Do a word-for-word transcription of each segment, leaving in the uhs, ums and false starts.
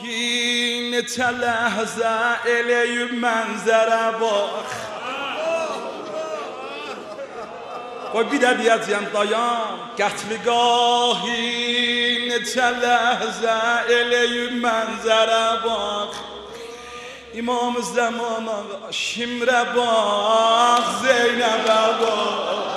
neçə ləhzə eləyib mənzərə bax. Qoy bir də deyəcəyəm dayan, qətligahi neçə ləhzə eləyib mənzərə bax. İmam Zaman ağa şimrə bax, Zeynəbə bax.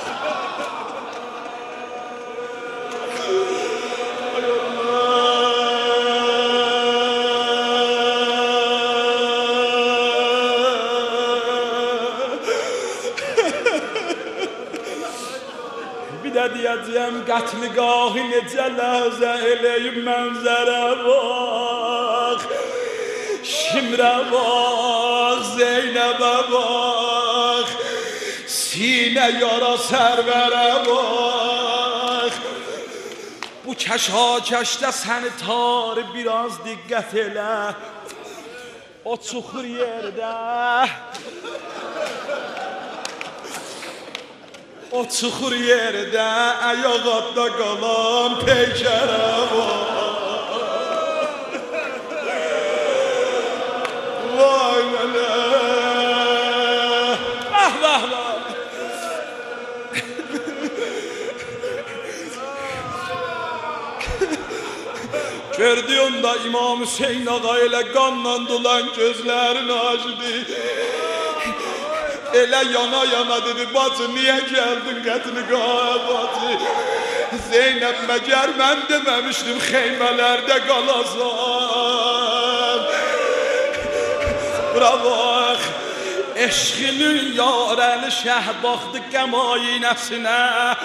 Deyəcəyəm qətligahi necə ləhzə eləyib mənzərə bax. Şimrə bax, Zeynəbə bax, sinə yara sərvərə bax. Bu kəşa-kəşdə səni tarı biraz diqqət elə. O çuxur yerdə, o çuxur yerdə ayaqda qalan peykərə var. Vay mənə, vah vah vah. Gördü onda İmam Hüseyin ağa elə qanla dolan gözlərini açdı. Elə yana yana dedi, bacı niyə gəldin qətligaha bacı? Zeynəb məgər mən deməmişdim xeymələrdə qalasan. Bura bax, eşqinin yarəli şəh baxdı qəmayinəsinə.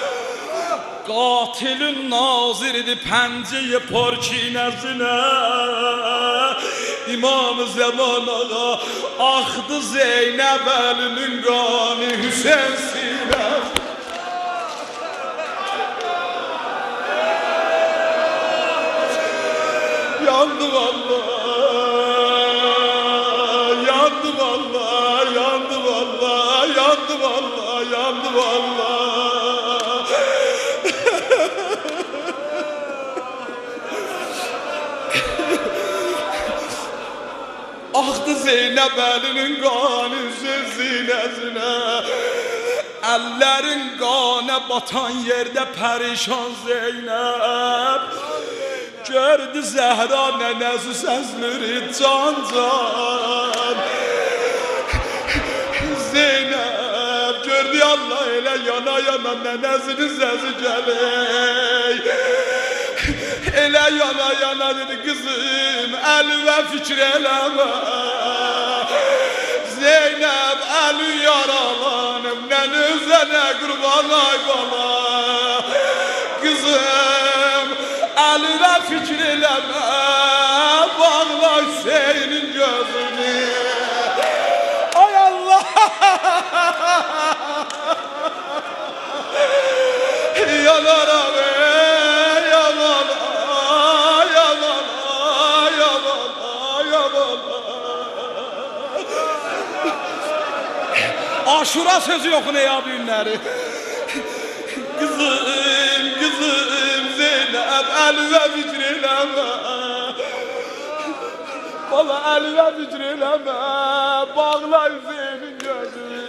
Qatilin naziridi pənciyi porkinəsinə. İmam Zaman ağa axdı Zeynəb əlinin qanı Hüseyin sinəsinə. Yandı vallahi, yandı vallahi, yandı vallahi, yandı vallahi, yandı vallahi. Axdı Zeynəb əlinin qanı sinəsinə. Əllərin qana batan yerdə pərişan Zeynəb. Gördü Zəhra nənəsi səsliri can can. Zeynəb gördü Allah elə yana yana nənəsinin səsi gəlir. Elə yana yana dedi kızım əlvə fikir eləmə. Zeynəb əli yaralanım nən özənə qurban ay bala. Kızım əlvə fikir eləmə, bağla Hüseynin gözünü. Ay Allah. Yanaram ey yaman. Aşura sözü yok ne ya düğünleri. Kızım, kızım Zeynep elve vicrileme. Valla elve vicrileme. Bağla Hüseyin'in gözünü.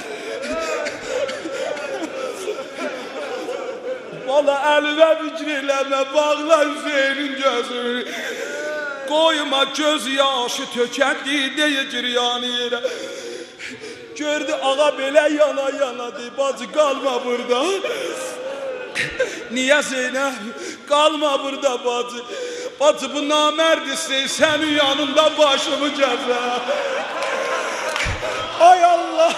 Valla elve vicrileme. Bağla Hüseyin'in gözünü. Koyma göz yaşı tökendi diye ciryanı yere. Gördü ağa belə yana yana deyib, bacı qalma burada. Niyə Zeynəb? Qalma burada bacı. Bacı bu namərd istəyir, sənin yanında başımı gəzər. Ay Allah.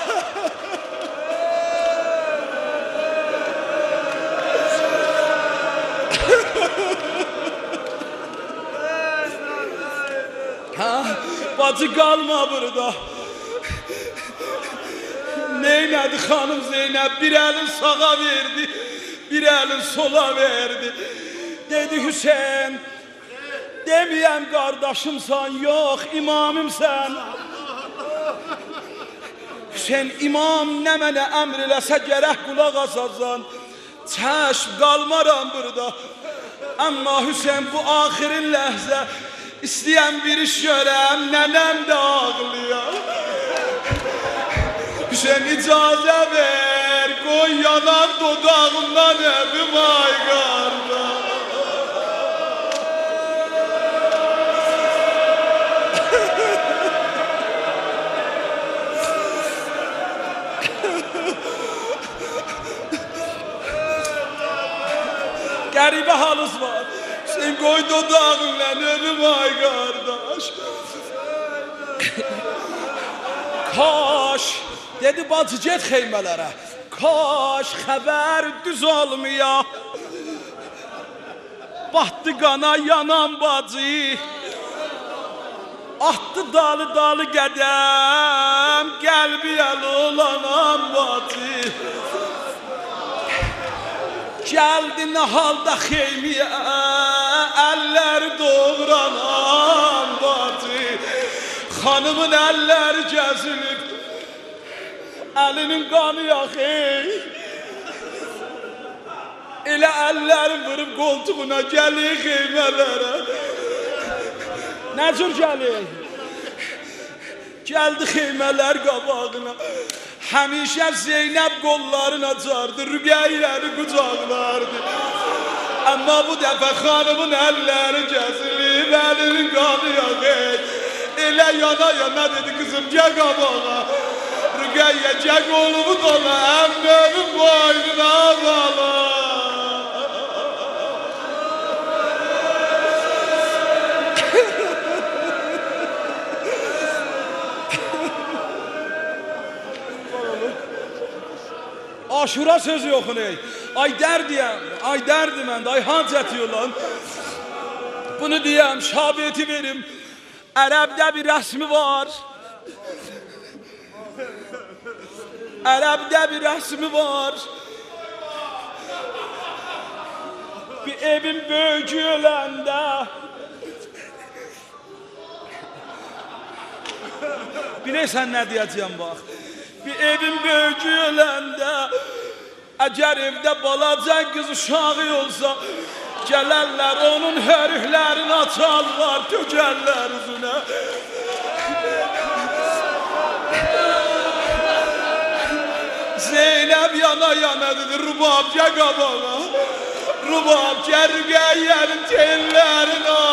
Ha, bacı qalma burada. Neylədi xanım Zeynəb? Bir əlin sağa verdi, bir əlin sola verdi. Dedi Hüseyin, deməyəm qardaşımsan, yox imamımsan. Hüseyin, imam nə mənə əmr eləsə gərək qulaq asasan. Çəşm qalmaram burada. Amma Hüseyin bu axirin ləhzə İstəyən bir iş görəm, nənəm də ağlayar. Hüseyin icazə ver, qoy yanan dodağımdan evim ay qardaş. Qəribə halınız var. Sen koy dodağınla evim ay qardaş. Kaş, dedi bacı get xeymələrə. Kaş xəbər düz olmaya. Batdı qana yanan bacı. Atdı dalı dalı qədəm. Qəlbi əl olanan bacı. Geldi ne halda xeymiyə, eller doğranan bacı. Xanımın eller gəzilib, əlinin qanı yaxır. Elə əlləri vırıb qoltuğuna gəlir xeymələrə. Nə cür gəlir? Gəldi xeymələr qabağına. Həmişə Zeynəb qollarını açardı, Rüqəyyəni qucaqlardı. Amma bu dəfə xanımın əlləri kəsilib, əlinin qanı yaxır. Elə yana yana dedi kızım gəl qabağa. Rüqəyyə gəl qolumu dola, əmməmin boynuna bala. Aşura sözü yoxun ey. Ay dərdiyəm, ay dərdi məndə, ay hancət yolan. Bunu deyəm, şabiyeti verim. Ərəbdə bir rəsmi var. Ərəbdə bir rəsmi var. Bir evin böyücü öləndə. Bilirsən nə deyəcəyəm bax. Bir evin böyücü öləndə, əgər evdə balaca qız uşağı olsa, gələrlər onun hörüklərini açarlar, tökərlər üzünə. Zeynəb yana yana dedi, Rubab gəl qabağa. Rubab gəl Rüqəyyənin tellərini